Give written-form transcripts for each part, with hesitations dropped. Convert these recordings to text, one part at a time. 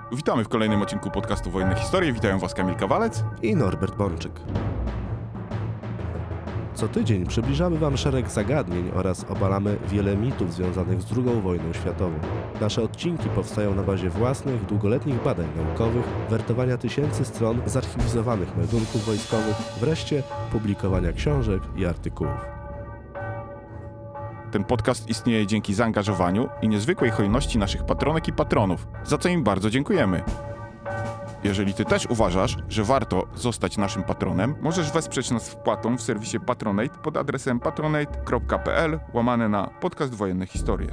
Witamy w kolejnym odcinku podcastu Wojenne Historie. Witają Was Kamil Kawalec i Norbert Bączyk. Co tydzień przybliżamy Wam szereg zagadnień oraz obalamy wiele mitów związanych z II wojną światową. Nasze odcinki powstają na bazie własnych, długoletnich badań naukowych, wertowania tysięcy stron zarchiwizowanych meldunków wojskowych, wreszcie publikowania książek i artykułów. Ten podcast istnieje dzięki zaangażowaniu i niezwykłej hojności naszych patronek i patronów, za co im bardzo dziękujemy. Jeżeli Ty też uważasz, że warto zostać naszym patronem, możesz wesprzeć nas wpłatą w serwisie Patronate pod adresem patronate.pl/podcast Wojenne Historie.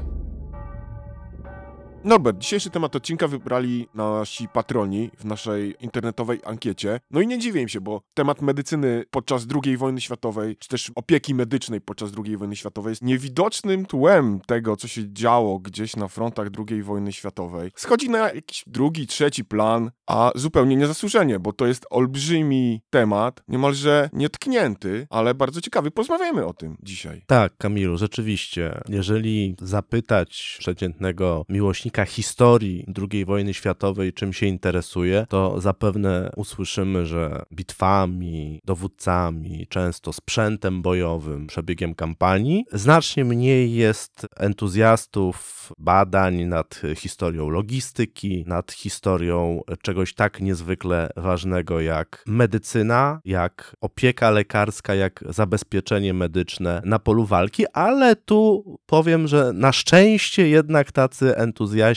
Norbert, dzisiejszy temat odcinka wybrali nasi patroni w naszej internetowej ankiecie. No i nie dziwię im się, bo temat medycyny podczas II wojny światowej, czy też opieki medycznej podczas II wojny światowej jest niewidocznym tłem tego, co się działo gdzieś na frontach II wojny światowej. Schodzi na jakiś drugi, trzeci plan, a zupełnie niezasłużenie, bo to jest olbrzymi temat, niemalże nietknięty, ale bardzo ciekawy. Porozmawiamy o tym dzisiaj. Tak, Kamilu, rzeczywiście. Jeżeli zapytać przeciętnego miłośnika historii II wojny światowej, czym się interesuje, to zapewne usłyszymy, że bitwami, dowódcami, często sprzętem bojowym, przebiegiem kampanii. Znacznie mniej jest entuzjastów badań nad historią logistyki, nad historią czegoś tak niezwykle ważnego jak medycyna, jak opieka lekarska, jak zabezpieczenie medyczne na polu walki, ale tu powiem, że na szczęście jednak tacy entuzjaści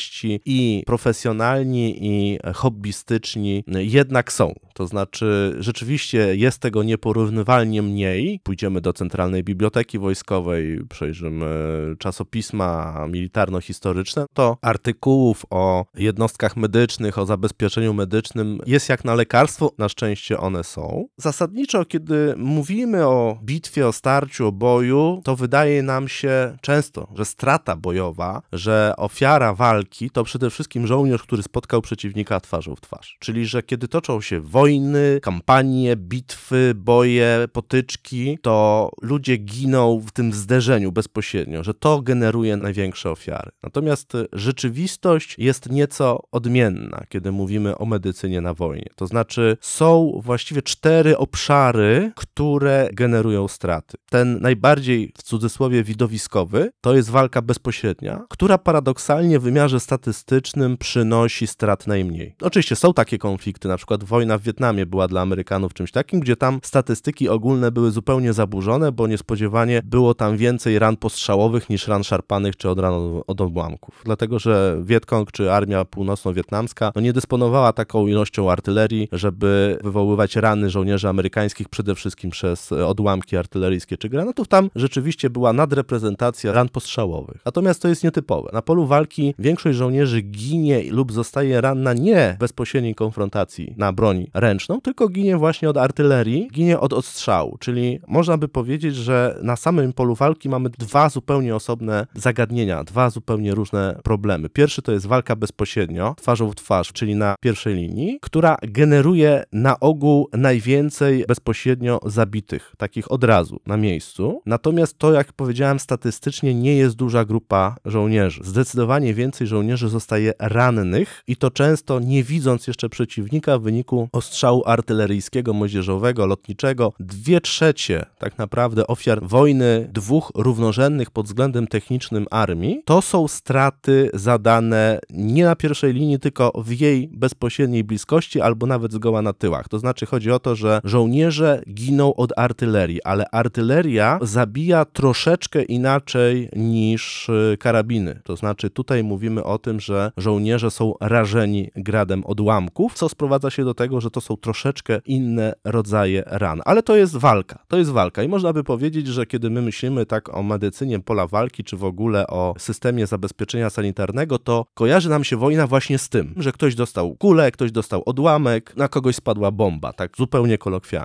i profesjonalni, i hobbystyczni jednak są. To znaczy, rzeczywiście jest tego nieporównywalnie mniej. Pójdziemy do Centralnej Biblioteki Wojskowej, przejrzymy czasopisma militarno-historyczne, to artykułów o jednostkach medycznych, o zabezpieczeniu medycznym jest jak na lekarstwo. Na szczęście one są. Zasadniczo, kiedy mówimy o bitwie, o starciu, o boju, to wydaje nam się często, że strata bojowa, że ofiara walki to przede wszystkim żołnierz, który spotkał przeciwnika twarzą w twarz. Czyli, że kiedy toczą się wojny, kampanie, bitwy, boje, potyczki, to ludzie giną w tym zderzeniu bezpośrednio, że to generuje największe ofiary. Natomiast rzeczywistość jest nieco odmienna, kiedy mówimy o medycynie na wojnie. To znaczy są właściwie 4 obszary, które generują straty. Ten najbardziej w cudzysłowie widowiskowy to jest walka bezpośrednia, która paradoksalnie w wymiarze statystycznym przynosi strat najmniej. Oczywiście są takie konflikty, na przykład wojna w Wietnamie była dla Amerykanów czymś takim, gdzie tam statystyki ogólne były zupełnie zaburzone, bo niespodziewanie było tam więcej ran postrzałowych niż ran szarpanych czy od ran od odłamków. Dlatego, że Wietkong czy armia północno-wietnamska nie dysponowała taką ilością artylerii, żeby wywoływać rany żołnierzy amerykańskich przede wszystkim przez odłamki artyleryjskie czy granatów. Tam rzeczywiście była nadreprezentacja ran postrzałowych. Natomiast to jest nietypowe. Na polu walki większość żołnierzy ginie lub zostaje ranna nie w bezpośredniej konfrontacji na broń ręczną, tylko ginie właśnie od artylerii, ginie od odstrzału, czyli można by powiedzieć, że na samym polu walki mamy 2 zupełnie osobne zagadnienia, 2 zupełnie różne problemy. Pierwszy to jest walka bezpośrednio, twarzą w twarz, czyli na pierwszej linii, która generuje na ogół najwięcej bezpośrednio zabitych, takich od razu, na miejscu. Natomiast to, jak powiedziałem, statystycznie nie jest duża grupa żołnierzy. Zdecydowanie więcej żołnierzy zostaje rannych i to często nie widząc jeszcze przeciwnika w wyniku ostrzału artyleryjskiego, moździerzowego, lotniczego. 2/3 tak naprawdę ofiar wojny 2 równorzędnych pod względem technicznym armii to są straty zadane nie na pierwszej linii, tylko w jej bezpośredniej bliskości albo nawet zgoła na tyłach. To znaczy chodzi o to, że żołnierze giną od artylerii, ale artyleria zabija troszeczkę inaczej niż karabiny. To znaczy tutaj mówimy o tym, że żołnierze są rażeni gradem odłamków, co sprowadza się do tego, że to są troszeczkę inne rodzaje ran. Ale to jest walka. I można by powiedzieć, że kiedy my myślimy tak o medycynie pola walki, czy w ogóle o systemie zabezpieczenia sanitarnego, to kojarzy nam się wojna właśnie z tym, że ktoś dostał kulę, ktoś dostał odłamek, na kogoś spadła bomba, tak zupełnie kolokwialnie.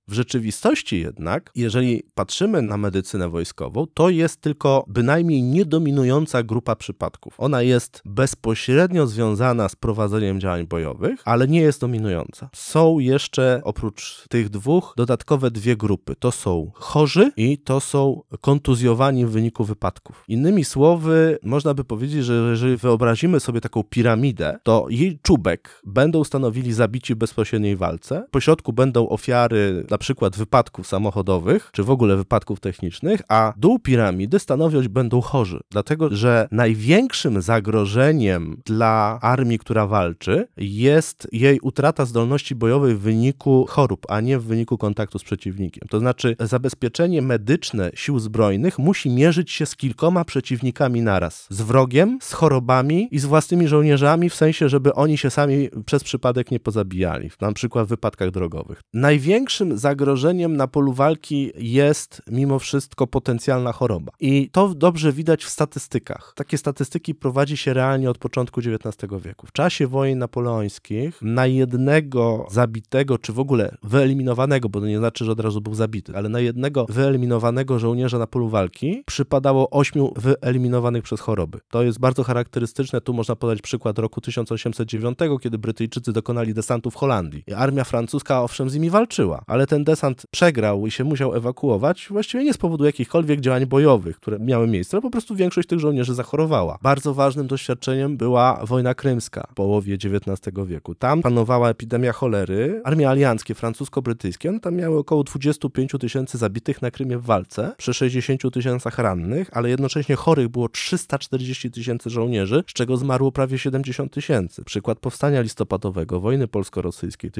W rzeczywistości jednak, jeżeli patrzymy na medycynę wojskową, to jest tylko bynajmniej niedominująca grupa przypadków. Ona jest bezpośrednio związana z prowadzeniem działań bojowych, ale nie jest dominująca. Są jeszcze oprócz tych dwóch dodatkowe dwie grupy. To są chorzy i to są kontuzjowani w wyniku wypadków. Innymi słowy, można by powiedzieć, że jeżeli wyobrazimy sobie taką piramidę, to jej czubek będą stanowili zabici w bezpośredniej walce, po środku będą ofiary na przykład wypadków samochodowych, czy w ogóle wypadków technicznych, a dół piramidy stanowić będą chorzy. Dlatego, że największym zagrożeniem dla armii, która walczy, jest jej utrata zdolności bojowej w wyniku chorób, a nie w wyniku kontaktu z przeciwnikiem. To znaczy zabezpieczenie medyczne sił zbrojnych musi mierzyć się z kilkoma przeciwnikami naraz. Z wrogiem, z chorobami i z własnymi żołnierzami, w sensie, żeby oni się sami przez przypadek nie pozabijali, na przykład w wypadkach drogowych. Największym zagrożeniem na polu walki jest mimo wszystko potencjalna choroba. I to dobrze widać w statystykach. Takie statystyki prowadzi się realnie od początku XIX wieku. W czasie wojen napoleońskich na jednego zabitego, czy w ogóle wyeliminowanego, bo to nie znaczy, że od razu był zabity, ale na jednego wyeliminowanego żołnierza na polu walki przypadało 8 wyeliminowanych przez choroby. To jest bardzo charakterystyczne. Tu można podać przykład roku 1809, kiedy Brytyjczycy dokonali desantu w Holandii. I armia francuska owszem z nimi walczyła, ale ten desant przegrał i się musiał ewakuować właściwie nie z powodu jakichkolwiek działań bojowych, które miały miejsce, ale po prostu większość tych żołnierzy zachorowała. Bardzo ważnym doświadczeniem była wojna krymska w połowie XIX wieku. Tam panowała epidemia cholery. Armie alianckie, francusko-brytyjskie, one tam miały około 25 000 zabitych na Krymie w walce, przy 60 000 rannych, ale jednocześnie chorych było 340 000 żołnierzy, z czego zmarło prawie 70 000. Przykład powstania listopadowego, wojny polsko-rosyjskiej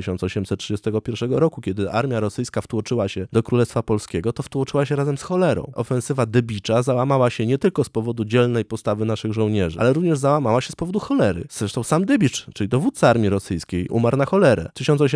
1831 roku, kiedy armia rosyjska wtłoczyła się do Królestwa Polskiego, to wtłoczyła się razem z cholerą. Ofensywa Debicza załamała się nie tylko z powodu dzielnej postawy naszych żołnierzy, ale również załamała się z powodu cholery. Zresztą sam Debicz, czyli dowódca armii rosyjskiej, umarł na cholerę. W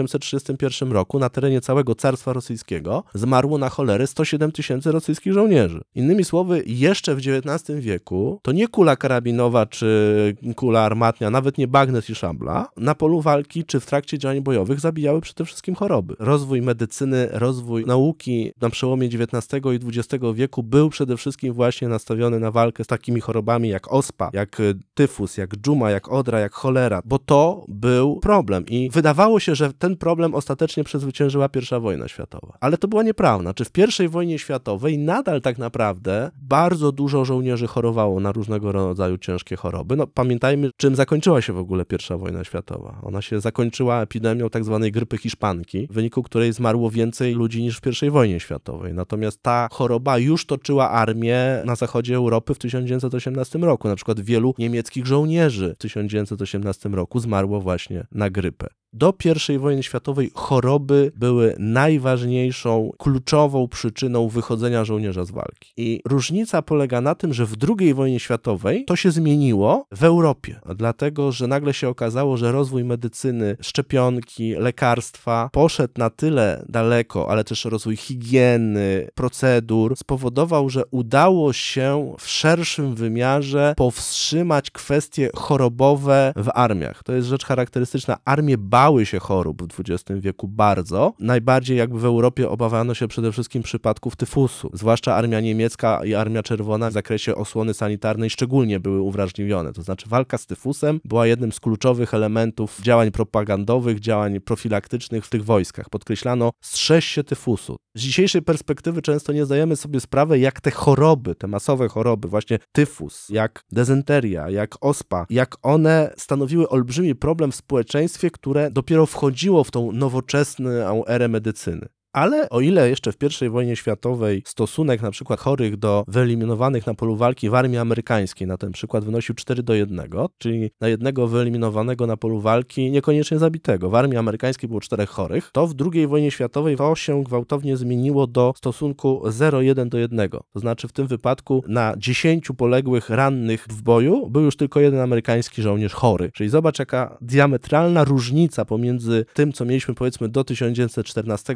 1831 roku na terenie całego Carstwa Rosyjskiego zmarło na cholerę 107 000 rosyjskich żołnierzy. Innymi słowy, jeszcze w XIX wieku to nie kula karabinowa czy kula armatnia, nawet nie bagnet i szabla, na polu walki czy w trakcie działań bojowych zabijały przede wszystkim choroby. Rozwój medycyny, rozwój nauki na przełomie XIX i XX wieku był przede wszystkim właśnie nastawiony na walkę z takimi chorobami jak ospa, jak tyfus, jak dżuma, jak odra, jak cholera, bo to był problem i wydawało się, że ten problem ostatecznie przezwyciężyła I wojna światowa. Ale to była nieprawda. Czy w I wojnie światowej nadal tak naprawdę bardzo dużo żołnierzy chorowało na różnego rodzaju ciężkie choroby. No pamiętajmy, czym zakończyła się w ogóle I wojna światowa. Ona się zakończyła epidemią tak zwanej grypy hiszpanki, w wyniku której zmarło więcej ludzi niż w I wojnie światowej. Natomiast ta choroba już toczyła armię na zachodzie Europy w 1918 roku. Na przykład wielu niemieckich żołnierzy w 1918 roku zmarło właśnie na grypę. Do I wojny światowej choroby były najważniejszą, kluczową przyczyną wychodzenia żołnierza z walki. I różnica polega na tym, że w II wojnie światowej to się zmieniło w Europie, dlatego, że nagle się okazało, że rozwój medycyny, szczepionki, lekarstwa poszedł na tyle daleko, ale też rozwój higieny, procedur spowodował, że udało się w szerszym wymiarze powstrzymać kwestie chorobowe w armiach. To jest rzecz charakterystyczna. Armie bały się chorób w XX wieku bardzo. Najbardziej jakby w Europie obawiano się przede wszystkim przypadków tyfusu. Zwłaszcza armia niemiecka i armia czerwona w zakresie osłony sanitarnej szczególnie były uwrażliwione. To znaczy walka z tyfusem była jednym z kluczowych elementów działań propagandowych, działań profilaktycznych w tych wojskach. Podkreślano, strzeż się tyfusu. Z dzisiejszej perspektywy często nie zdajemy sobie sprawy, jak te choroby, te masowe choroby, właśnie tyfus, jak dezynteria, jak ospa, jak one stanowiły olbrzymi problem w społeczeństwie, które dopiero wchodziło w tą nowoczesną erę medycyny. Ale o ile jeszcze w I wojnie światowej stosunek na przykład chorych do wyeliminowanych na polu walki w armii amerykańskiej na ten przykład wynosił 4:1, czyli na jednego wyeliminowanego na polu walki niekoniecznie zabitego. W armii amerykańskiej było 4 chorych, to w II wojnie światowej to się gwałtownie zmieniło do stosunku 0:1. To znaczy w tym wypadku na 10 poległych rannych w boju był już tylko 1 amerykański żołnierz chory. Czyli zobacz, jaka diametralna różnica pomiędzy tym, co mieliśmy powiedzmy do 1914 czy 18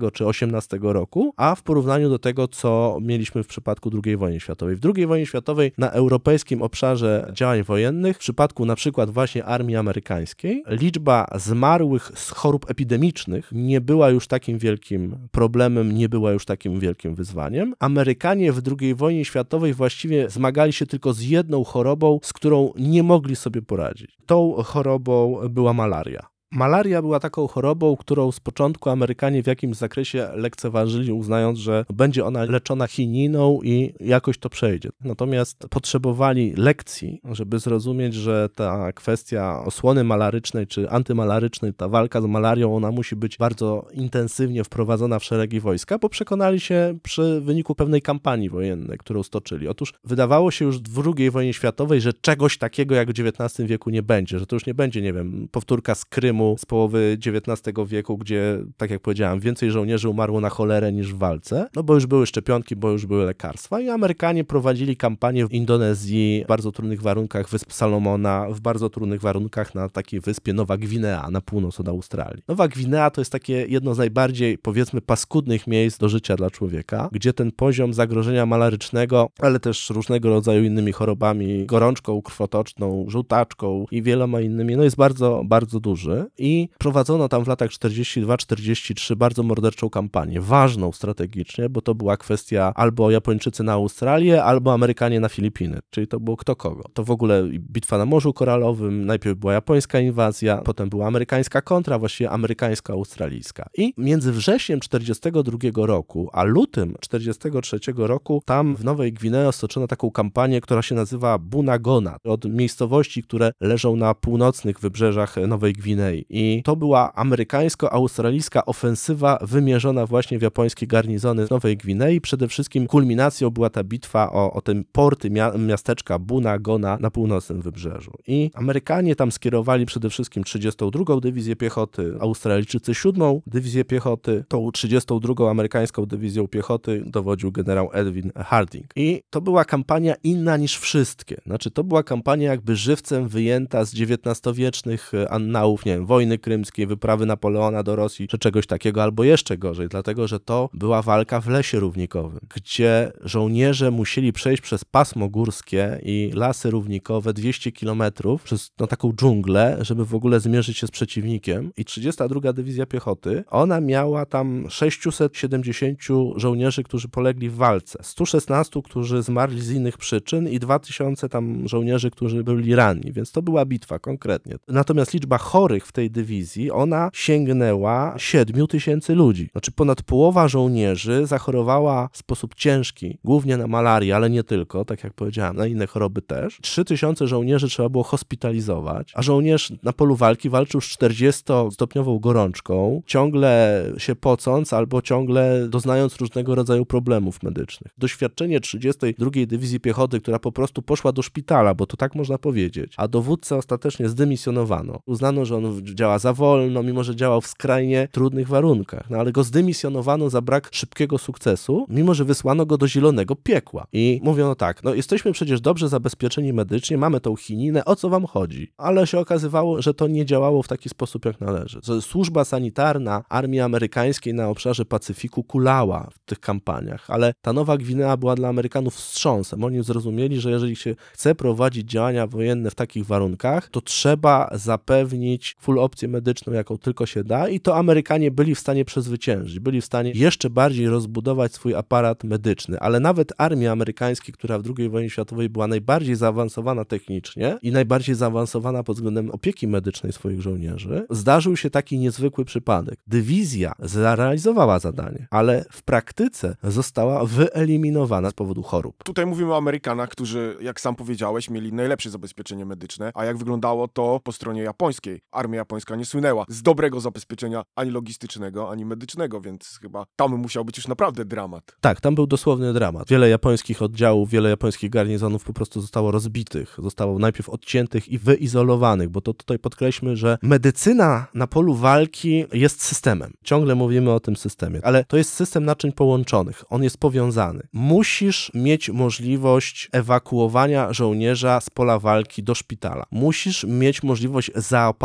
18 roku, a w porównaniu do tego, co mieliśmy w przypadku II wojny światowej. W II wojnie światowej na europejskim obszarze działań wojennych, w przypadku na przykład właśnie armii amerykańskiej, liczba zmarłych z chorób epidemicznych nie była już takim wielkim problemem, nie była już takim wielkim wyzwaniem. Amerykanie w II wojnie światowej właściwie zmagali się tylko z jedną chorobą, z którą nie mogli sobie poradzić. Tą chorobą była malaria. Malaria była taką chorobą, którą z początku Amerykanie w jakimś zakresie lekceważyli, uznając, że będzie ona leczona chininą i jakoś to przejdzie. Natomiast potrzebowali lekcji, żeby zrozumieć, że ta kwestia osłony malarycznej czy antymalarycznej, ta walka z malarią, ona musi być bardzo intensywnie wprowadzona w szeregi wojska, bo przekonali się przy wyniku pewnej kampanii wojennej, którą stoczyli. Otóż wydawało się już w II wojnie światowej, że czegoś takiego jak w XIX wieku nie będzie, że to już nie będzie, nie wiem, powtórka z Krymu z połowy XIX wieku, gdzie, tak jak powiedziałem, więcej żołnierzy umarło na cholerę niż w walce, no bo już były szczepionki, bo już były lekarstwa i Amerykanie prowadzili kampanię w Indonezji, w bardzo trudnych warunkach wysp Salomona, w bardzo trudnych warunkach na takiej wyspie Nowa Gwinea, na północ od Australii. Nowa Gwinea to jest takie jedno z najbardziej, powiedzmy, paskudnych miejsc do życia dla człowieka, gdzie ten poziom zagrożenia malarycznego, ale też różnego rodzaju innymi chorobami, gorączką krwotoczną, żółtaczką i wieloma innymi, no jest bardzo, bardzo duży. I prowadzono tam w latach 42-43 bardzo morderczą kampanię, ważną strategicznie, bo to była kwestia albo Japończycy na Australię, albo Amerykanie na Filipiny, czyli to było kto kogo. To w ogóle bitwa na Morzu Koralowym, najpierw była japońska inwazja, potem była amerykańska kontra, właściwie amerykańsko-australijska. I między wrześniem 42 roku, a lutym 43 roku, tam w Nowej Gwinei stoczono taką kampanię, która się nazywa Bunagona, od miejscowości, które leżą na północnych wybrzeżach Nowej Gwinei. I to była amerykańsko-australijska ofensywa wymierzona właśnie w japońskie garnizony w Nowej Gwinei. Przede wszystkim kulminacją była ta bitwa o te porty miasteczka Bunagona na północnym wybrzeżu. I Amerykanie tam skierowali przede wszystkim 32. Dywizję Piechoty, Australijczycy 7. Dywizję Piechoty, tą 32. amerykańską dywizją piechoty dowodził generał Edwin Harding. I to była kampania inna niż wszystkie. Znaczy, to była kampania jakby żywcem wyjęta z XIX-wiecznych annałów, nie wiem, wojny krymskiej, wyprawy Napoleona do Rosji, czy czegoś takiego, albo jeszcze gorzej, dlatego, że to była walka w lesie równikowym, gdzie żołnierze musieli przejść przez pasmo górskie i lasy równikowe 200 kilometrów, przez taką dżunglę, żeby w ogóle zmierzyć się z przeciwnikiem. I 32. Dywizja Piechoty, ona miała tam 670 żołnierzy, którzy polegli w walce, 116, którzy zmarli z innych przyczyn i 2000 tam żołnierzy, którzy byli ranni, więc to była bitwa konkretnie. Natomiast liczba chorych w tej dywizji, ona sięgnęła 7000 ludzi. Znaczy ponad połowa żołnierzy zachorowała w sposób ciężki, głównie na malarię, ale nie tylko, tak jak powiedziałem, na inne choroby też. 3000 żołnierzy trzeba było hospitalizować, a żołnierz na polu walki walczył z 40-stopniową gorączką, ciągle się pocąc albo ciągle doznając różnego rodzaju problemów medycznych. Doświadczenie 32. Dywizji Piechoty, która po prostu poszła do szpitala, bo to tak można powiedzieć, a dowódcę ostatecznie zdymisjonowano. Uznano, że on działa za wolno, mimo że działał w skrajnie trudnych warunkach, no ale go zdymisjonowano za brak szybkiego sukcesu, mimo że wysłano go do zielonego piekła. I mówiono tak, no jesteśmy przecież dobrze zabezpieczeni medycznie, mamy tą chininę, o co wam chodzi? Ale się okazywało, że to nie działało w taki sposób, jak należy. Że służba sanitarna armii amerykańskiej na obszarze Pacyfiku kulała w tych kampaniach, ale ta Nowa Gwinea była dla Amerykanów wstrząsem. Oni zrozumieli, że jeżeli się chce prowadzić działania wojenne w takich warunkach, to trzeba zapewnić full opcję medyczną, jaką tylko się da i to Amerykanie byli w stanie przezwyciężyć, byli w stanie jeszcze bardziej rozbudować swój aparat medyczny, ale nawet armia amerykańska, która w II wojnie światowej była najbardziej zaawansowana technicznie i najbardziej zaawansowana pod względem opieki medycznej swoich żołnierzy, zdarzył się taki niezwykły przypadek. Dywizja zrealizowała zadanie, ale w praktyce została wyeliminowana z powodu chorób. Tutaj mówimy o Amerykanach, którzy, jak sam powiedziałeś, mieli najlepsze zabezpieczenie medyczne, a jak wyglądało to po stronie japońskiej. Armia japońska nie słynęła z dobrego zabezpieczenia ani logistycznego, ani medycznego, więc chyba tam musiał być już naprawdę dramat. Tak, tam był dosłowny dramat. Wiele japońskich oddziałów, wiele japońskich garnizonów po prostu zostało rozbitych, zostało najpierw odciętych i wyizolowanych, bo to tutaj podkreślmy, że medycyna na polu walki jest systemem. Ciągle mówimy o tym systemie, ale to jest system naczyń połączonych. On jest powiązany. Musisz mieć możliwość ewakuowania żołnierza z pola walki do szpitala. Musisz mieć możliwość zaopatrywania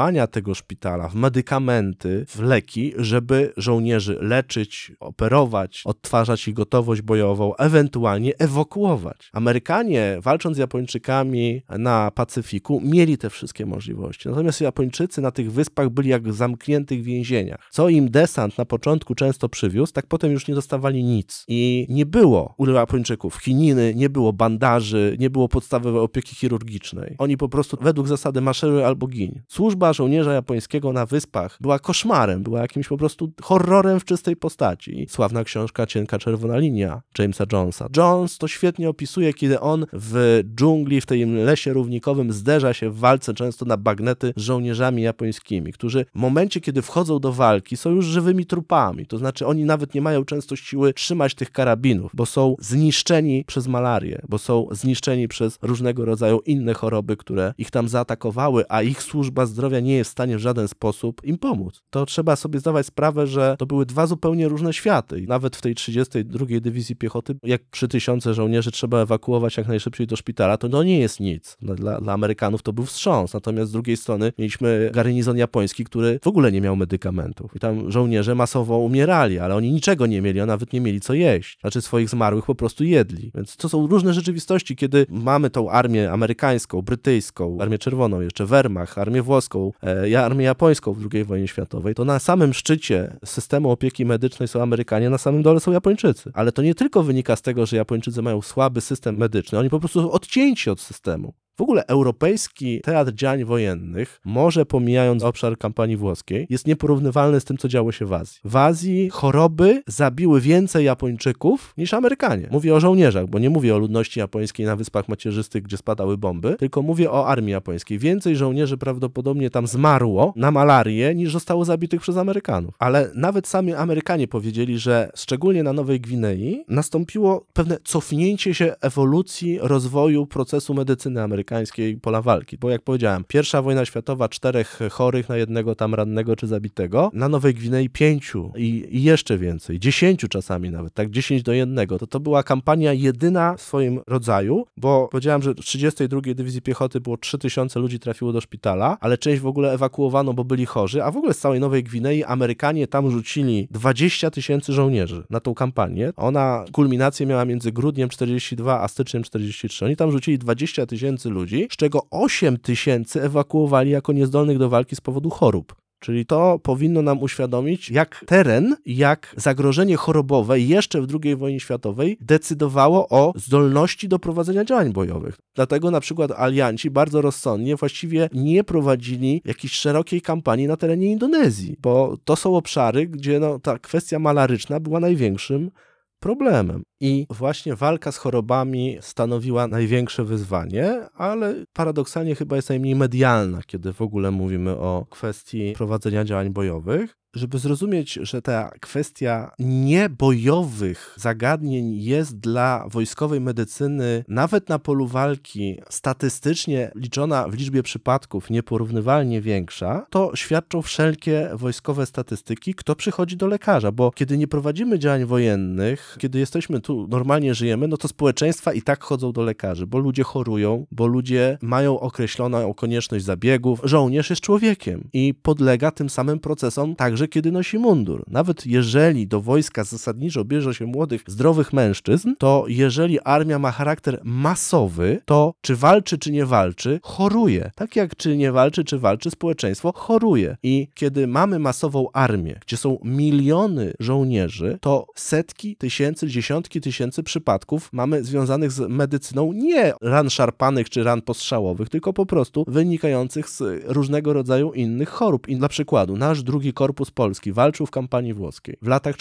inwestowania tego szpitala w medykamenty, w leki, żeby żołnierzy leczyć, operować, odtwarzać ich gotowość bojową, ewentualnie ewakuować. Amerykanie, walcząc z Japończykami na Pacyfiku, mieli te wszystkie możliwości. Natomiast Japończycy na tych wyspach byli jak w zamkniętych więzieniach. Co im desant na początku często przywiózł, tak potem już nie dostawali nic. I nie było u Japończyków chininy, nie było bandaży, nie było podstawowej opieki chirurgicznej. Oni po prostu według zasady maszeruj albo giń. Służba żołnierza japońskiego na wyspach była koszmarem, była jakimś po prostu horrorem w czystej postaci. Sławna książka Cienka czerwona linia Jamesa Jonesa. Jones to świetnie opisuje, kiedy on w dżungli, w tym lesie równikowym zderza się w walce często na bagnety z żołnierzami japońskimi, którzy w momencie, kiedy wchodzą do walki, są już żywymi trupami. To znaczy oni nawet nie mają często siły trzymać tych karabinów, bo są zniszczeni przez malarię, bo są zniszczeni przez różnego rodzaju inne choroby, które ich tam zaatakowały, a ich służba zdrowia nie jest w stanie w żaden sposób im pomóc. To trzeba sobie zdawać sprawę, że to były dwa zupełnie różne światy. I nawet w tej 32. Dywizji Piechoty, jak 3000 żołnierzy trzeba ewakuować jak najszybciej do szpitala, to nie jest nic. Dla Amerykanów to był wstrząs. Natomiast z drugiej strony mieliśmy garnizon japoński, który w ogóle nie miał medykamentów. I tam żołnierze masowo umierali, ale oni niczego nie mieli, a nawet nie mieli co jeść. Znaczy swoich zmarłych po prostu jedli. Więc to są różne rzeczywistości, kiedy mamy tą armię amerykańską, brytyjską, armię czerwoną, jeszcze Wehrmacht, armię włoską, armię japońską w II wojnie światowej, to na samym szczycie systemu opieki medycznej są Amerykanie, na samym dole są Japończycy. Ale to nie tylko wynika z tego, że Japończycy mają słaby system medyczny, oni po prostu są odcięci od systemu. W ogóle europejski teatr działań wojennych, może pomijając obszar kampanii włoskiej, jest nieporównywalny z tym, co działo się w Azji. W Azji choroby zabiły więcej Japończyków niż Amerykanie. Mówię o żołnierzach, bo nie mówię o ludności japońskiej na Wyspach Macierzystych, gdzie spadały bomby, tylko mówię o armii japońskiej. Więcej żołnierzy prawdopodobnie tam zmarło na malarię, niż zostało zabitych przez Amerykanów. Ale nawet sami Amerykanie powiedzieli, że szczególnie na Nowej Gwinei nastąpiło pewne cofnięcie się ewolucji rozwoju procesu medycyny amerykańskiej, pola walki. Bo jak powiedziałem, I wojna światowa 4 chorych na jednego tam rannego czy zabitego, na Nowej Gwinei 5 i jeszcze więcej, 10 czasami nawet, tak 10-1. To była kampania jedyna w swoim rodzaju, bo powiedziałem, że w 32. Dywizji Piechoty było 3000 ludzi trafiło do szpitala, ale część w ogóle ewakuowano, bo byli chorzy, a w ogóle z całej Nowej Gwinei Amerykanie tam rzucili 20 000 żołnierzy na tą kampanię. Ona kulminację miała między grudniem 42 a styczniem 43. Oni tam rzucili 20 000 ludzi, z czego 8 000 ewakuowali jako niezdolnych do walki z powodu chorób. Czyli to powinno nam uświadomić, jak teren, jak zagrożenie chorobowe jeszcze w II wojnie światowej decydowało o zdolności do prowadzenia działań bojowych. Dlatego na przykład alianci bardzo rozsądnie właściwie nie prowadzili jakiejś szerokiej kampanii na terenie Indonezji, bo to są obszary, gdzie ta kwestia malaryczna była największym problemem. I właśnie walka z chorobami stanowiła największe wyzwanie, ale paradoksalnie chyba jest najmniej medialna, kiedy w ogóle mówimy o kwestii prowadzenia działań bojowych. Żeby zrozumieć, że ta kwestia niebojowych zagadnień jest dla wojskowej medycyny nawet na polu walki statystycznie liczona w liczbie przypadków nieporównywalnie większa, to świadczą wszelkie wojskowe statystyki, kto przychodzi do lekarza, bo kiedy nie prowadzimy działań wojennych, kiedy jesteśmy tu, normalnie żyjemy, to społeczeństwa i tak chodzą do lekarzy, bo ludzie chorują, bo ludzie mają określoną konieczność zabiegów. Żołnierz jest człowiekiem i podlega tym samym procesom także kiedy nosi mundur. Nawet jeżeli do wojska zasadniczo bierze się młodych, zdrowych mężczyzn, to jeżeli armia ma charakter masowy, to czy walczy, czy nie walczy, choruje. Tak jak czy nie walczy, czy walczy, społeczeństwo choruje. I kiedy mamy masową armię, gdzie są miliony żołnierzy, to setki tysięcy, dziesiątki tysięcy przypadków mamy związanych z medycyną nie ran szarpanych, czy ran postrzałowych, tylko po prostu wynikających z różnego rodzaju innych chorób. I dla przykładu, nasz II Korpus Polski walczył w kampanii włoskiej w latach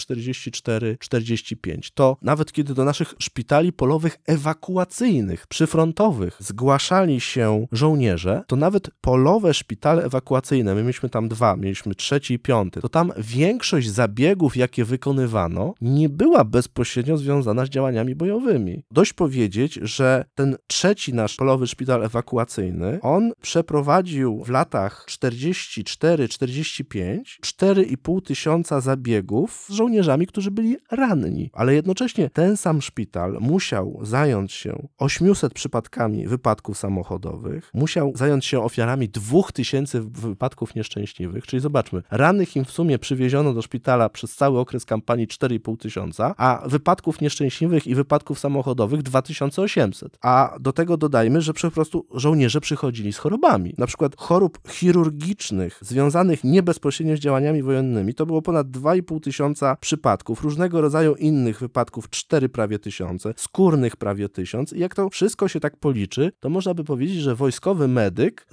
44-45. To nawet kiedy do naszych szpitali polowych ewakuacyjnych, przyfrontowych zgłaszali się żołnierze, to nawet polowe szpitale ewakuacyjne, my mieliśmy tam 2, mieliśmy 3. i 5, to tam większość zabiegów, jakie wykonywano, nie była bezpośrednio związana z działaniami bojowymi. Dość powiedzieć, że ten 3. nasz polowy szpital ewakuacyjny, on przeprowadził w latach 44-45 4 4,5 tysiąca zabiegów z żołnierzami, którzy byli ranni. Ale jednocześnie ten sam szpital musiał zająć się 800 przypadkami wypadków samochodowych, musiał zająć się ofiarami 2000 wypadków nieszczęśliwych, czyli zobaczmy, rannych im w sumie przywieziono do szpitala przez cały okres kampanii 4,5 tysiąca, a wypadków nieszczęśliwych i wypadków samochodowych 2800. A do tego dodajmy, że po prostu żołnierze przychodzili z chorobami. Na przykład chorób chirurgicznych związanych nie bezpośrednio z działaniami wojennymi to było ponad 2,5 tysiąca przypadków, różnego rodzaju innych wypadków 4 prawie tysiące, skórnych prawie 1000 i jak to wszystko się tak policzy, to można by powiedzieć, że wojskowy medyk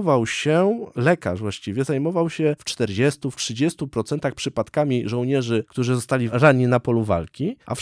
lekarz właściwie, zajmował się w 30% przypadkami żołnierzy, którzy zostali ranni na polu walki, a w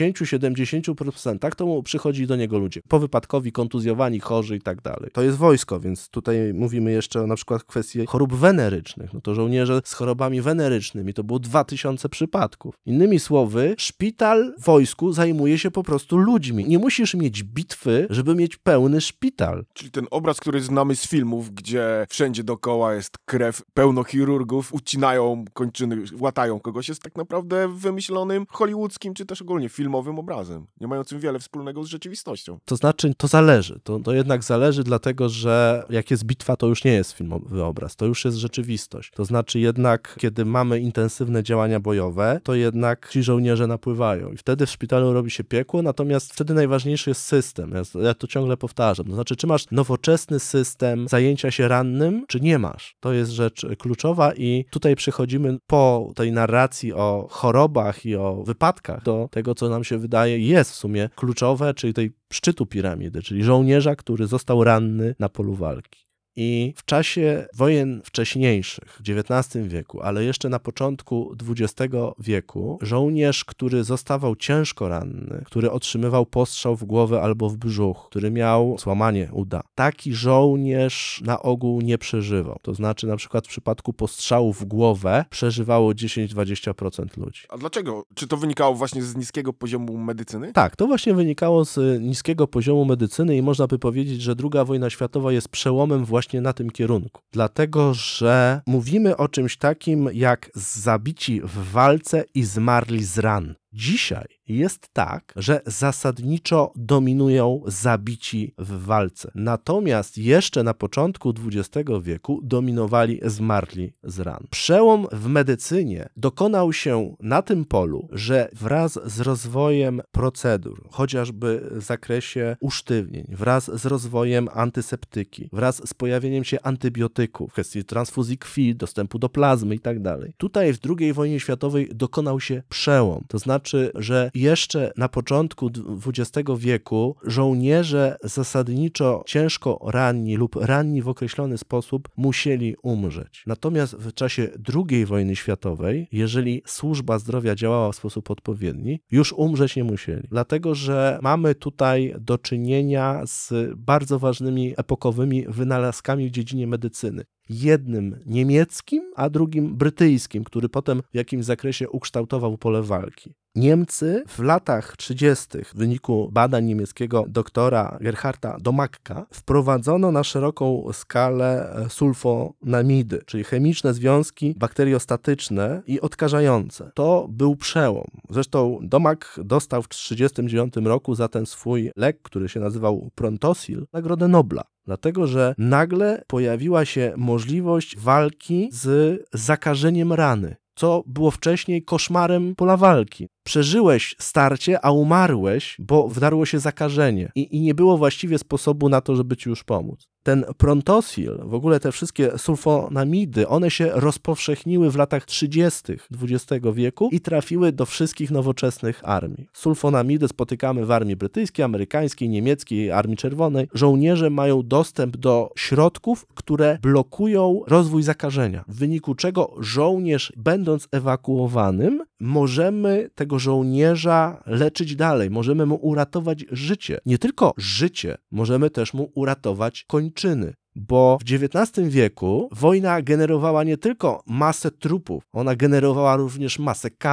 60-70% to mu przychodzi do niego ludzie powypadkowi, kontuzjowani, chorzy i tak dalej. To jest wojsko, więc tutaj mówimy jeszcze o na przykład kwestii chorób wenerycznych. No to żołnierze z chorobami wenerycznymi to było 2000 przypadków. Innymi słowy, szpital w wojsku zajmuje się po prostu ludźmi. Nie musisz mieć bitwy, żeby mieć pełny szpital. Czyli ten obraz, który znamy z filmów, gdzie wszędzie dookoła jest krew, pełno chirurgów, ucinają kończyny, łatają kogoś, jest tak naprawdę wymyślonym hollywoodzkim, czy też ogólnie filmowym obrazem, nie mającym wiele wspólnego z rzeczywistością. To znaczy, to zależy. To jednak zależy, dlatego że jak jest bitwa, to już nie jest filmowy obraz, to już jest rzeczywistość. To znaczy jednak, kiedy mamy intensywne działania bojowe, to jednak ci żołnierze napływają i wtedy w szpitalu robi się piekło, natomiast wtedy najważniejszy jest system. Ja to ciągle powtarzam. To znaczy, czy masz nowoczesny system zajęcia się rannym, czy nie masz. To jest rzecz kluczowa i tutaj przechodzimy po tej narracji o chorobach i o wypadkach do tego, co nam się wydaje jest w sumie kluczowe, czyli tej szczytu piramidy, czyli żołnierza, który został ranny na polu walki. I w czasie wojen wcześniejszych, w XIX wieku, ale jeszcze na początku XX wieku, żołnierz, który zostawał ciężko ranny, który otrzymywał postrzał w głowę albo w brzuch, który miał złamanie uda, taki żołnierz na ogół nie przeżywał. To znaczy na przykład w przypadku postrzału w głowę przeżywało 10-20% ludzi. A dlaczego? Czy to wynikało właśnie z niskiego poziomu medycyny? Tak, to właśnie wynikało z niskiego poziomu medycyny i można by powiedzieć, że II wojna światowa jest przełomem właśnie na tym kierunku. Dlatego, że mówimy o czymś takim jak zabici w walce i zmarli z ran. Dzisiaj jest tak, że zasadniczo dominują zabici w walce. Natomiast jeszcze na początku XX wieku dominowali zmarli z ran. Przełom w medycynie dokonał się na tym polu, że wraz z rozwojem procedur, chociażby w zakresie usztywnień, wraz z rozwojem antyseptyki, wraz z pojawieniem się antybiotyków, w kwestii transfuzji krwi, dostępu do plazmy itd. Tutaj w II wojnie światowej dokonał się przełom. To znaczy, że jeszcze na początku XX wieku żołnierze zasadniczo ciężko ranni lub ranni w określony sposób musieli umrzeć. Natomiast w czasie II wojny światowej, jeżeli służba zdrowia działała w sposób odpowiedni, już umrzeć nie musieli. Dlatego, że mamy tutaj do czynienia z bardzo ważnymi epokowymi wynalazkami w dziedzinie medycyny. Jednym niemieckim, a drugim brytyjskim, który potem w jakimś zakresie ukształtował pole walki. Niemcy w latach 30. w wyniku badań niemieckiego doktora Gerharda Domacka wprowadzono na szeroką skalę sulfonamidy, czyli chemiczne związki bakteriostatyczne i odkażające. To był przełom. Zresztą Domac dostał w 1939 roku za ten swój lek, który się nazywał Prontosil, Nagrodę Nobla. Dlatego, że nagle pojawiła się możliwość walki z zakażeniem rany, co było wcześniej koszmarem pola walki. Przeżyłeś starcie, a umarłeś, bo wdarło się zakażenie i nie było właściwie sposobu na to, żeby ci już pomóc. Ten Prontosil, w ogóle te wszystkie sulfonamidy, one się rozpowszechniły w latach 30. XX wieku i trafiły do wszystkich nowoczesnych armii. Sulfonamidy spotykamy w armii brytyjskiej, amerykańskiej, niemieckiej, Armii Czerwonej. Żołnierze mają dostęp do środków, które blokują rozwój zakażenia, w wyniku czego żołnierz, będąc ewakuowanym, możemy tego żołnierza leczyć dalej, możemy mu uratować życie. Nie tylko życie, możemy też mu uratować kończyny. Bo w XIX wieku wojna generowała nie tylko masę trupów, ona generowała również masę kalek.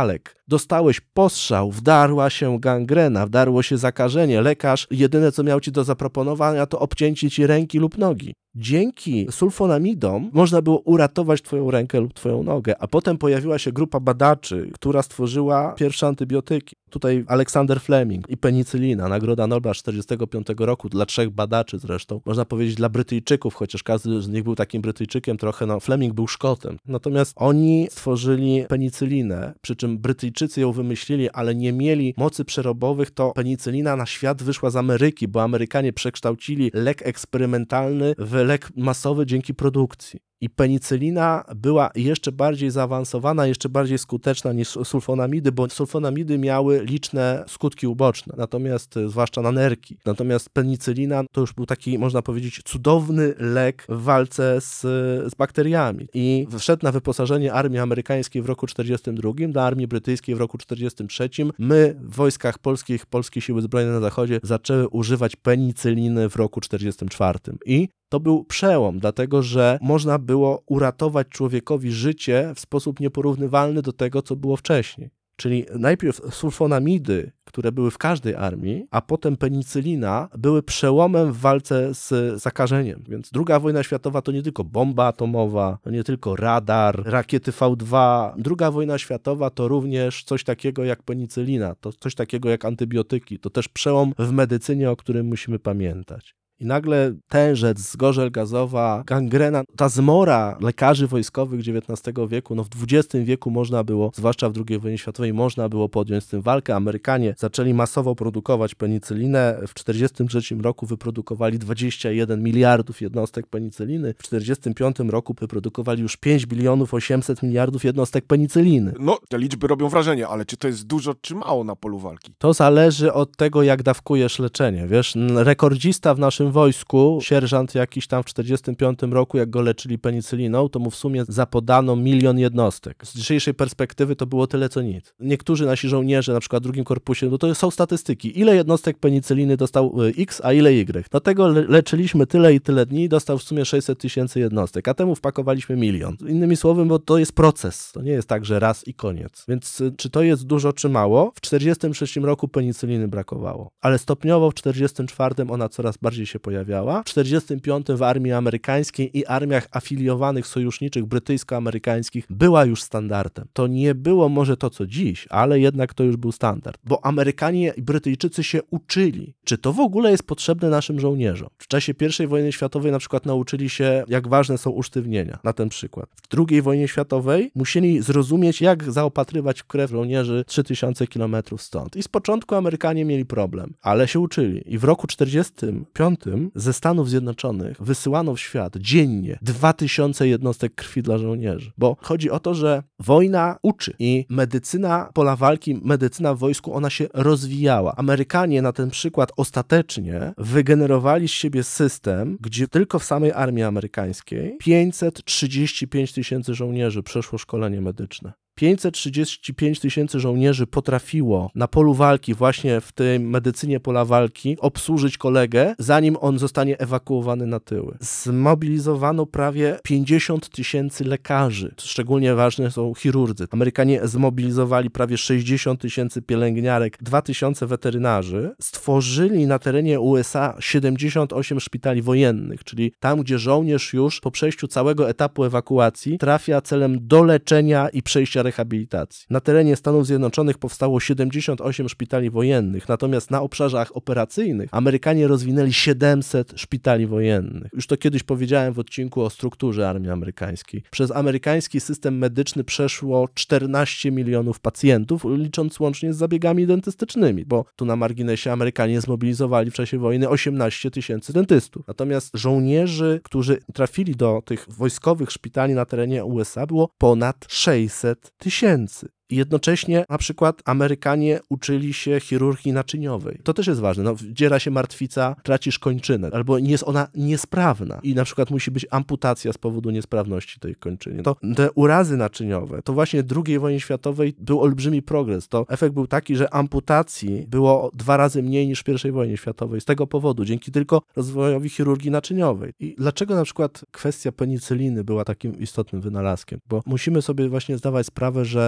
Dostałeś postrzał, wdarła się gangrena, wdarło się zakażenie. Lekarz jedyne, co miał ci do zaproponowania, to obcięcie ci ręki lub nogi. Dzięki sulfonamidom można było uratować twoją rękę lub twoją nogę, a potem pojawiła się grupa badaczy, która stworzyła pierwsze antybiotyki. Tutaj Alexander Fleming i penicylina, Nagroda Nobla 1945 roku dla 3 badaczy zresztą. Można powiedzieć dla Brytyjczyków, chociaż każdy z nich był takim Brytyjczykiem trochę, Fleming był Szkotem. Natomiast oni stworzyli penicylinę, przy czym Brytyjczycy ją wymyślili, ale nie mieli mocy przerobowych, to penicylina na świat wyszła z Ameryki, bo Amerykanie przekształcili lek eksperymentalny w lek masowy dzięki produkcji. I penicylina była jeszcze bardziej zaawansowana, jeszcze bardziej skuteczna niż sulfonamidy, bo sulfonamidy miały liczne skutki uboczne, natomiast zwłaszcza na nerki. Natomiast penicylina to już był taki, można powiedzieć, cudowny lek w walce z bakteriami. I wszedł na wyposażenie armii amerykańskiej w roku 1942, do armii brytyjskiej w roku 1943. My w wojskach polskich, polskie siły zbrojne na zachodzie zaczęły używać penicyliny w roku 1944. I to był przełom, dlatego że można było uratować człowiekowi życie w sposób nieporównywalny do tego, co było wcześniej. Czyli najpierw sulfonamidy, które były w każdej armii, a potem penicylina były przełomem w walce z zakażeniem. Więc II wojna światowa to nie tylko bomba atomowa, to nie tylko radar, rakiety V2. II wojna światowa to również coś takiego jak penicylina, to coś takiego jak antybiotyki. To też przełom w medycynie, o którym musimy pamiętać. I nagle tężec, zgorzel gazowa, gangrena, ta zmora lekarzy wojskowych XIX wieku, w XX wieku można było, zwłaszcza w II wojnie światowej, można było podjąć z tym walkę. Amerykanie zaczęli masowo produkować penicylinę. W 1943 roku wyprodukowali 21 miliardów jednostek penicyliny. W 1945 roku wyprodukowali już 5 bilionów 800 miliardów jednostek penicyliny. No, te liczby robią wrażenie, ale czy to jest dużo, czy mało na polu walki? To zależy od tego, jak dawkujesz leczenie. Wiesz, rekordzista w naszym wojsku, sierżant jakiś tam w 1945 roku, jak go leczyli penicyliną, to mu w sumie zapodano 1 000 000 jednostek. Z dzisiejszej perspektywy to było tyle, co nic. Niektórzy nasi żołnierze, na przykład w II korpusie, to są statystyki. Ile jednostek penicyliny dostał X, a ile Y? Do tego leczyliśmy tyle i tyle dni, dostał w sumie 600 000 jednostek, a temu wpakowaliśmy 1 000 000. Innymi słowy, bo to jest proces. To nie jest tak, że raz i koniec. Więc czy to jest dużo, czy mało? W 1943 roku penicyliny brakowało. Ale stopniowo w 1944 ona coraz bardziej się pojawiała. W 1945 w armii amerykańskiej i armiach afiliowanych sojuszniczych brytyjsko-amerykańskich była już standardem. To nie było może to, co dziś, ale jednak to już był standard. Bo Amerykanie i Brytyjczycy się uczyli, czy to w ogóle jest potrzebne naszym żołnierzom. W czasie I wojny światowej na przykład nauczyli się, jak ważne są usztywnienia. Na ten przykład. W II wojnie światowej musieli zrozumieć, jak zaopatrywać w krew żołnierzy 3000 kilometrów stąd. I z początku Amerykanie mieli problem, ale się uczyli. I w roku 1945 ze Stanów Zjednoczonych wysyłano w świat dziennie 2000 jednostek krwi dla żołnierzy. Bo chodzi o to, że wojna uczy i medycyna pola walki, medycyna w wojsku, ona się rozwijała. Amerykanie na ten przykład ostatecznie wygenerowali z siebie system, gdzie tylko w samej armii amerykańskiej 535 000 żołnierzy przeszło szkolenie medyczne. 535 000 żołnierzy potrafiło na polu walki, właśnie w tej medycynie pola walki, obsłużyć kolegę, zanim on zostanie ewakuowany na tyły. Zmobilizowano prawie 50 000 lekarzy. Szczególnie ważne są chirurdzy. Amerykanie zmobilizowali prawie 60 000 pielęgniarek, 2000 weterynarzy. Stworzyli na terenie USA 78 szpitali wojennych, czyli tam, gdzie żołnierz już po przejściu całego etapu ewakuacji trafia celem doleczenia i przejścia rehabilitacji. Na terenie Stanów Zjednoczonych powstało 78 szpitali wojennych, natomiast na obszarach operacyjnych Amerykanie rozwinęli 700 szpitali wojennych. Już to kiedyś powiedziałem w odcinku o strukturze armii amerykańskiej. Przez amerykański system medyczny przeszło 14 milionów pacjentów, licząc łącznie z zabiegami dentystycznymi, bo tu na marginesie Amerykanie zmobilizowali w czasie wojny 18 000 dentystów. Natomiast żołnierzy, którzy trafili do tych wojskowych szpitali na terenie USA, było ponad 600 000. I jednocześnie na przykład Amerykanie uczyli się chirurgii naczyniowej. To też jest ważne. Wdziera się martwica, tracisz kończynę, albo jest ona niesprawna i na przykład musi być amputacja z powodu niesprawności tej kończyny. To te urazy naczyniowe, to właśnie w II wojnie światowej był olbrzymi progres. To efekt był taki, że amputacji było 2 razy mniej niż w I wojnie światowej. Z tego powodu, dzięki tylko rozwojowi chirurgii naczyniowej. I dlaczego na przykład kwestia penicyliny była takim istotnym wynalazkiem? Bo musimy sobie właśnie zdawać sprawę, że można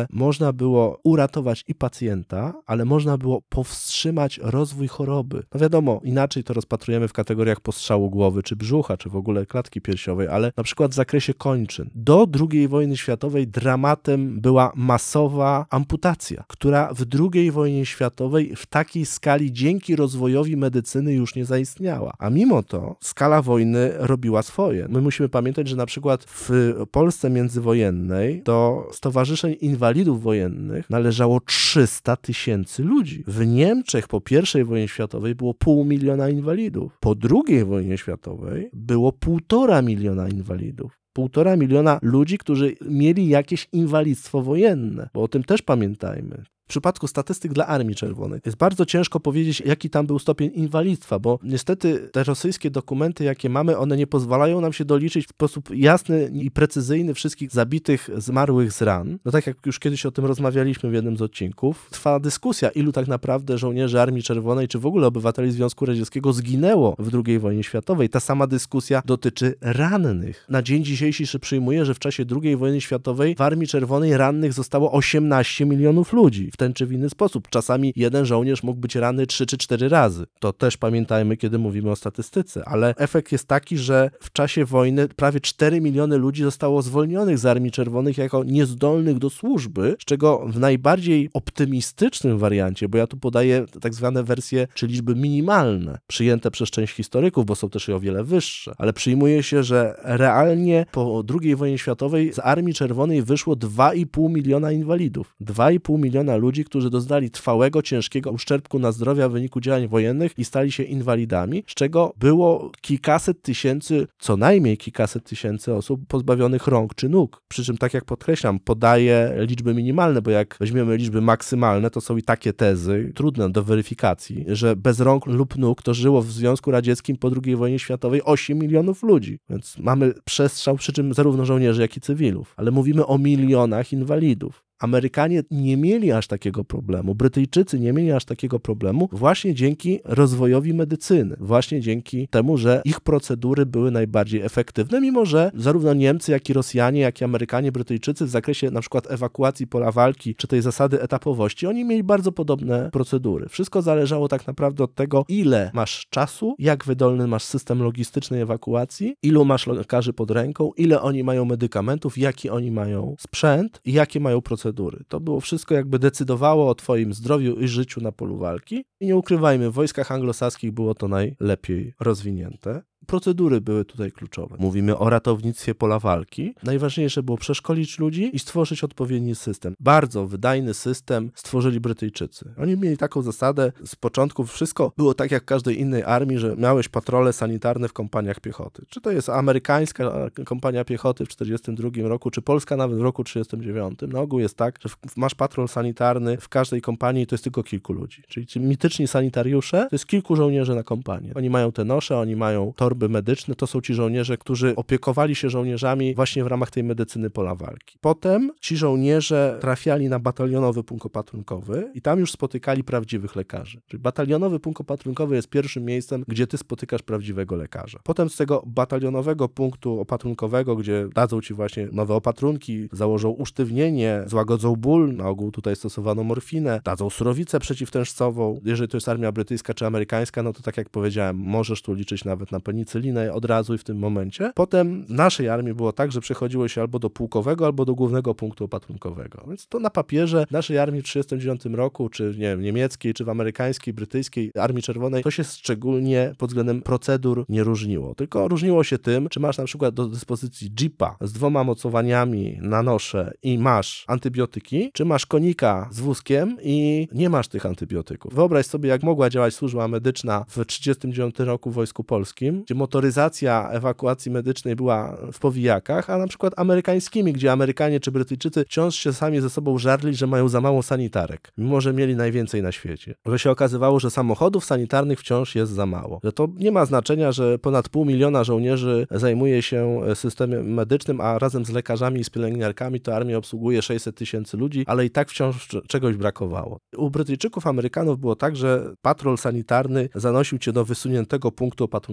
można było uratować i pacjenta, ale można było powstrzymać rozwój choroby. No wiadomo, inaczej to rozpatrujemy w kategoriach postrzału głowy, czy brzucha, czy w ogóle klatki piersiowej, ale na przykład w zakresie kończyn. Do II wojny światowej dramatem była masowa amputacja, która w II wojnie światowej w takiej skali dzięki rozwojowi medycyny już nie zaistniała. A mimo to skala wojny robiła swoje. My musimy pamiętać, że na przykład w Polsce międzywojennej do stowarzyszeń inwalidów wojennych należało 300 000 ludzi. W Niemczech po I wojnie światowej było 500 000 inwalidów. Po II wojnie światowej było 1,5 miliona inwalidów. 1,5 miliona ludzi, którzy mieli jakieś inwalidztwo wojenne, bo o tym też pamiętajmy. W przypadku statystyk dla Armii Czerwonej jest bardzo ciężko powiedzieć, jaki tam był stopień inwalidztwa, bo niestety te rosyjskie dokumenty, jakie mamy, one nie pozwalają nam się doliczyć w sposób jasny i precyzyjny wszystkich zabitych, zmarłych z ran. No tak jak już kiedyś o tym rozmawialiśmy w jednym z odcinków, trwa dyskusja, ilu tak naprawdę żołnierzy Armii Czerwonej, czy w ogóle obywateli Związku Radzieckiego zginęło w II wojnie światowej. Ta sama dyskusja dotyczy rannych. Na dzień dzisiejszy się przyjmuje, że w czasie II wojny światowej w Armii Czerwonej rannych zostało 18 milionów ludzi. W ten czy w inny sposób. Czasami jeden żołnierz mógł być ranny 3 czy 4 razy. To też pamiętajmy, kiedy mówimy o statystyce. Ale efekt jest taki, że w czasie wojny prawie 4 miliony ludzi zostało zwolnionych z Armii Czerwonych jako niezdolnych do służby, z czego w najbardziej optymistycznym wariancie, bo ja tu podaję tak zwane wersje, czy liczby minimalne, przyjęte przez część historyków, bo są też i o wiele wyższe, ale przyjmuje się, że realnie po II wojnie światowej z Armii Czerwonej wyszło 2,5 miliona inwalidów. 2,5 miliona ludzi, którzy doznali trwałego, ciężkiego uszczerbku na zdrowiu w wyniku działań wojennych i stali się inwalidami, z czego było kilkaset tysięcy, co najmniej kilkaset tysięcy osób pozbawionych rąk czy nóg. Przy czym, tak jak podkreślam, podaję liczby minimalne, bo jak weźmiemy liczby maksymalne, to są i takie tezy, trudne do weryfikacji, że bez rąk lub nóg to żyło w Związku Radzieckim po II wojnie światowej 8 milionów ludzi. Więc mamy przestrzał, przy czym zarówno żołnierzy, jak i cywilów. Ale mówimy o milionach inwalidów. Amerykanie nie mieli aż takiego problemu, Brytyjczycy nie mieli aż takiego problemu właśnie dzięki rozwojowi medycyny, właśnie dzięki temu, że ich procedury były najbardziej efektywne, mimo że zarówno Niemcy, jak i Rosjanie, jak i Amerykanie, Brytyjczycy w zakresie na przykład ewakuacji pola walki, czy tej zasady etapowości, oni mieli bardzo podobne procedury. Wszystko zależało tak naprawdę od tego, ile masz czasu, jak wydolny masz system logistycznej ewakuacji, ilu masz lekarzy pod ręką, ile oni mają medykamentów, jaki oni mają sprzęt i jakie mają procedury. To było wszystko jakby decydowało o twoim zdrowiu i życiu na polu walki. I nie ukrywajmy, w wojskach anglosaskich było to najlepiej rozwinięte. Procedury były tutaj kluczowe. Mówimy o ratownictwie pola walki. Najważniejsze było przeszkolić ludzi i stworzyć odpowiedni system. Bardzo wydajny system stworzyli Brytyjczycy. Oni mieli taką zasadę, z początku wszystko było tak jak w każdej innej armii, że miałeś patrole sanitarne w kompaniach piechoty. Czy to jest amerykańska kompania piechoty w 1942 roku, czy polska nawet w roku 1939. Na ogół jest tak, że masz patrol sanitarny w każdej kompanii i to jest tylko kilku ludzi. Czyli ci mityczni sanitariusze to jest kilku żołnierzy na kompanię. Oni mają te nosze, oni mają torby medyczne, to są ci żołnierze, którzy opiekowali się żołnierzami właśnie w ramach tej medycyny pola walki. Potem ci żołnierze trafiali na batalionowy punkt opatrunkowy i tam już spotykali prawdziwych lekarzy. Czyli batalionowy punkt opatrunkowy jest pierwszym miejscem, gdzie ty spotykasz prawdziwego lekarza. Potem z tego batalionowego punktu opatrunkowego, gdzie dadzą ci właśnie nowe opatrunki, założą usztywnienie, złagodzą ból, na ogół tutaj stosowano morfinę, dadzą surowicę przeciwtężcową. Jeżeli to jest armia brytyjska czy amerykańska, no to tak jak powiedziałem, możesz tu liczyć nawet na penicylinę od razu i w tym momencie. Potem w naszej armii było tak, że przechodziło się albo do pułkowego, albo do głównego punktu opatrunkowego. Więc to na papierze w naszej armii w 1939 roku, czy nie wiem, niemieckiej, czy w amerykańskiej, brytyjskiej Armii Czerwonej, to się szczególnie pod względem procedur nie różniło. Tylko różniło się tym, czy masz na przykład do dyspozycji jeepa z 2 mocowaniami na nosze i masz antybiotyki, czy masz konika z wózkiem i nie masz tych antybiotyków. Wyobraź sobie, jak mogła działać służba medyczna w 1939 roku w Wojsku Polskim, gdzie motoryzacja ewakuacji medycznej była w powijakach, a na przykład amerykańskimi, gdzie Amerykanie czy Brytyjczycy wciąż się sami ze sobą żarli, że mają za mało sanitarek, mimo że mieli najwięcej na świecie. Że się okazywało, że samochodów sanitarnych wciąż jest za mało. Że to nie ma znaczenia, że ponad 500 000 żołnierzy zajmuje się systemem medycznym, a razem z lekarzami i z pielęgniarkami to armia obsługuje 600 000 ludzi, ale i tak wciąż czegoś brakowało. U Brytyjczyków, Amerykanów było tak, że patrol sanitarny zanosił cię do wysuniętego punktu opatrunkowego.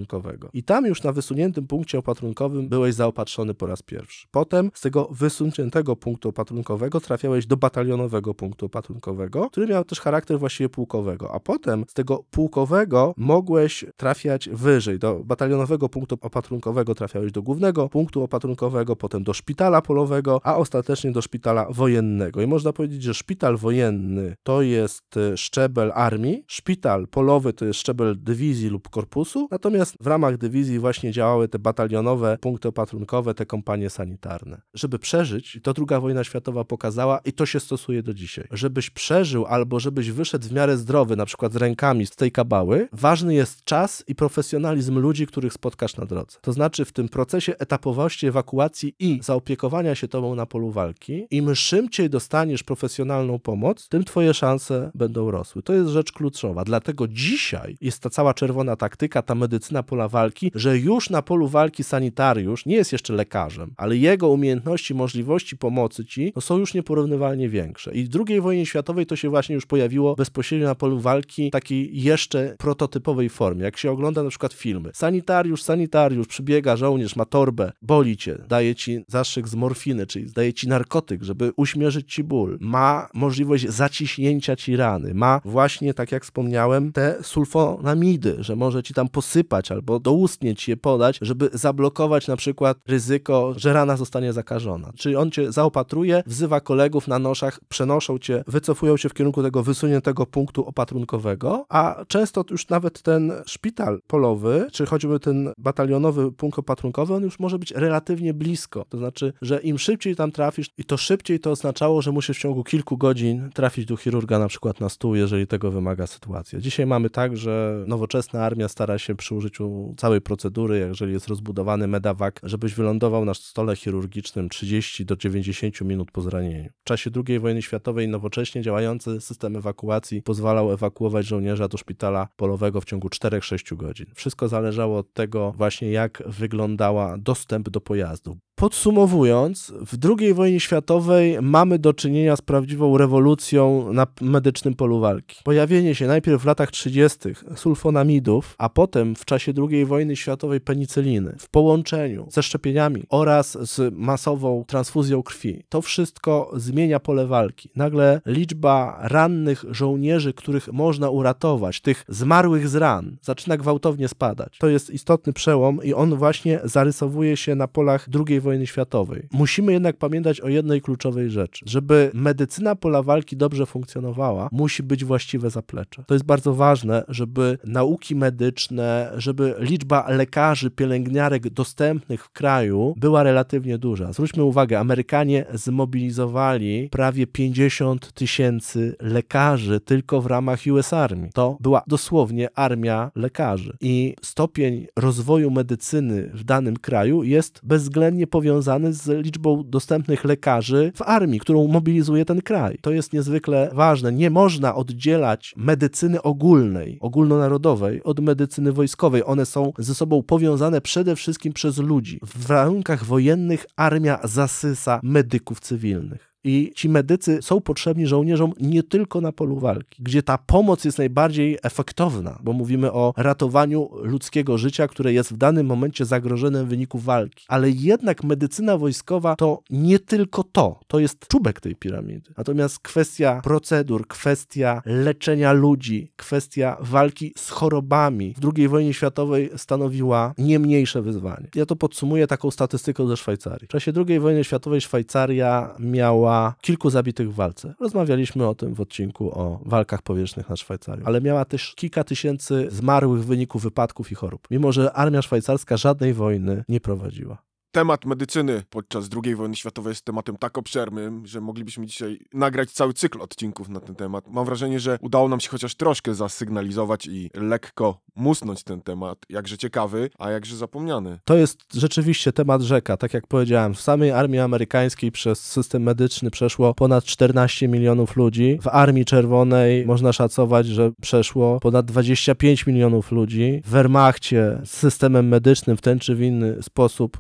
drugiego. I tam już na wysuniętym punkcie opatrunkowym byłeś zaopatrzony po raz pierwszy. Potem z tego wysuniętego punktu opatrunkowego trafiałeś do batalionowego punktu opatrunkowego, który miał też charakter właściwie pułkowego, a potem z tego pułkowego mogłeś trafiać wyżej. Do batalionowego punktu opatrunkowego trafiałeś do głównego punktu opatrunkowego, potem do szpitala polowego, a ostatecznie do szpitala wojennego. I można powiedzieć, że szpital wojenny to jest szczebel armii, szpital polowy to jest szczebel dywizji lub korpusu, natomiast w ramach dywizji właśnie działały te batalionowe punkty opatrunkowe, te kompanie sanitarne. Żeby przeżyć, to II wojna światowa pokazała i to się stosuje do dzisiaj. Żebyś przeżył albo żebyś wyszedł w miarę zdrowy, na przykład z rękami z tej kabały, ważny jest czas i profesjonalizm ludzi, których spotkasz na drodze. To znaczy w tym procesie etapowości ewakuacji i zaopiekowania się tobą na polu walki, im szybciej dostaniesz profesjonalną pomoc, tym twoje szanse będą rosły. To jest rzecz kluczowa. Dlatego dzisiaj jest ta cała czerwona taktyka, ta medycyna pola walki, że już na polu walki sanitariusz nie jest jeszcze lekarzem, ale jego umiejętności, możliwości pomocy ci są już nieporównywalnie większe. I w II wojnie światowej to się właśnie już pojawiło bezpośrednio na polu walki w takiej jeszcze prototypowej formie. Jak się ogląda na przykład filmy. Sanitariusz, przybiega żołnierz, ma torbę, boli cię, daje ci zastrzyk z morfiny, czyli daje ci narkotyk, żeby uśmierzyć ci ból. Ma możliwość zaciśnięcia ci rany. Ma właśnie, tak jak wspomniałem, te sulfonamidy, że może ci tam posypać albo doustnie ci je podać, żeby zablokować na przykład ryzyko, że rana zostanie zakażona. Czyli on cię zaopatruje, wzywa kolegów na noszach, przenoszą cię, wycofują cię w kierunku tego wysuniętego punktu opatrunkowego, a często już nawet ten szpital polowy, czy choćby ten batalionowy punkt opatrunkowy, on już może być relatywnie blisko. To znaczy, że im szybciej tam trafisz, i to szybciej to oznaczało, że musisz w ciągu kilku godzin trafić do chirurga na przykład na stół, jeżeli tego wymaga sytuacja. Dzisiaj mamy tak, że nowoczesna armia stara się przy użyciu całej procedury, jeżeli jest rozbudowany medevac, żebyś wylądował na stole chirurgicznym 30 do 90 minut po zranieniu. W czasie II wojny światowej nowocześnie działający system ewakuacji pozwalał ewakuować żołnierza do szpitala polowego w ciągu 4-6 godzin. Wszystko zależało od tego właśnie, jak wyglądała dostęp do pojazdu. Podsumowując, w II wojnie światowej mamy do czynienia z prawdziwą rewolucją na medycznym polu walki. Pojawienie się najpierw w latach 30. sulfonamidów, a potem w czasie II wojny światowej penicyliny w połączeniu ze szczepieniami oraz z masową transfuzją krwi. To wszystko zmienia pole walki. Nagle liczba rannych żołnierzy, których można uratować, tych zmarłych z ran, zaczyna gwałtownie spadać. To jest istotny przełom i on właśnie zarysowuje się na polach II wojny światowej. Musimy jednak pamiętać o jednej kluczowej rzeczy. Żeby medycyna pola walki dobrze funkcjonowała, musi być właściwe zaplecze. To jest bardzo ważne, żeby nauki medyczne, żeby liczba lekarzy, pielęgniarek dostępnych w kraju była relatywnie duża. Zwróćmy uwagę, Amerykanie zmobilizowali prawie 50 000 lekarzy tylko w ramach US Army. To była dosłownie armia lekarzy. I stopień rozwoju medycyny w danym kraju jest bezwzględnie powiązany z liczbą dostępnych lekarzy w armii, którą mobilizuje ten kraj. To jest niezwykle ważne. Nie można oddzielać medycyny ogólnej, ogólnonarodowej od medycyny wojskowej. One są ze sobą powiązane przede wszystkim przez ludzi. W warunkach wojennych armia zasysa medyków cywilnych. I ci medycy są potrzebni żołnierzom nie tylko na polu walki, gdzie ta pomoc jest najbardziej efektowna, bo mówimy o ratowaniu ludzkiego życia, które jest w danym momencie zagrożone w wyniku walki. Ale jednak medycyna wojskowa to nie tylko to jest czubek tej piramidy. Natomiast kwestia procedur, kwestia leczenia ludzi, kwestia walki z chorobami w II wojnie światowej stanowiła nie mniejsze wyzwanie. Ja to podsumuję taką statystyką ze Szwajcarii. W czasie II wojny światowej Szwajcaria miała kilku zabitych w walce. Rozmawialiśmy o tym w odcinku o walkach powietrznych nad Szwajcarią. Ale miała też kilka tysięcy zmarłych w wyniku wypadków i chorób. Mimo że armia szwajcarska żadnej wojny nie prowadziła. Temat medycyny podczas II wojny światowej jest tematem tak obszernym, że moglibyśmy dzisiaj nagrać cały cykl odcinków na ten temat. Mam wrażenie, że udało nam się chociaż troszkę zasygnalizować i lekko musnąć ten temat, jakże ciekawy, a jakże zapomniany. To jest rzeczywiście temat rzeka. Tak jak powiedziałem, w samej armii amerykańskiej przez system medyczny przeszło ponad 14 milionów ludzi. W Armii Czerwonej można szacować, że przeszło ponad 25 milionów ludzi. W Wehrmachcie z systemem medycznym w ten czy w inny sposób zetknęło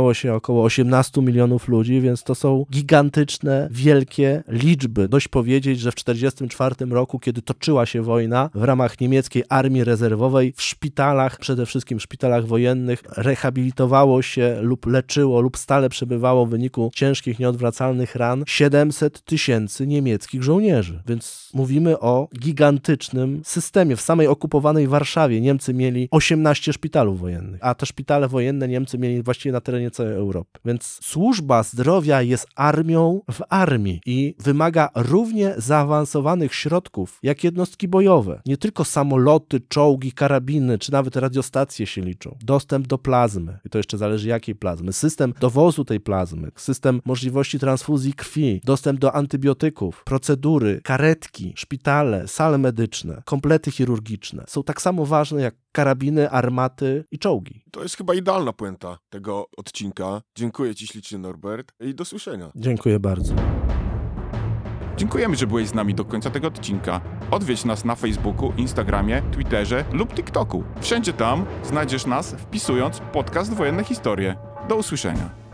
zaszczepiało się około 18 milionów ludzi, więc to są gigantyczne, wielkie liczby. Dość powiedzieć, że w 1944 roku, kiedy toczyła się wojna, w ramach niemieckiej armii rezerwowej w szpitalach, przede wszystkim w szpitalach wojennych, rehabilitowało się lub leczyło lub stale przebywało w wyniku ciężkich, nieodwracalnych ran 700 tysięcy niemieckich żołnierzy. Więc mówimy o gigantycznym systemie. W samej okupowanej Warszawie Niemcy mieli 18 szpitalów wojennych, a te szpitale wojenne Niemcy mieli właściwie na terenie całej Europy. Więc służba zdrowia jest armią w armii i wymaga równie zaawansowanych środków jak jednostki bojowe. Nie tylko samoloty, czołgi, karabiny, czy nawet radiostacje się liczą. Dostęp do plazmy, i to jeszcze zależy jakiej plazmy, system dowozu tej plazmy, system możliwości transfuzji krwi, dostęp do antybiotyków, procedury, karetki, szpitale, sale medyczne, komplety chirurgiczne są tak samo ważne jak karabiny, armaty i czołgi. To jest chyba idealna puenta tego odcinka. Dziękuję Ci ślicznie, Norbert, i do słyszenia. Dziękuję bardzo. Dziękujemy, że byłeś z nami do końca tego odcinka. Odwiedź nas na Facebooku, Instagramie, Twitterze lub TikToku. Wszędzie tam znajdziesz nas, wpisując podcast Wojenne Historie. Do usłyszenia.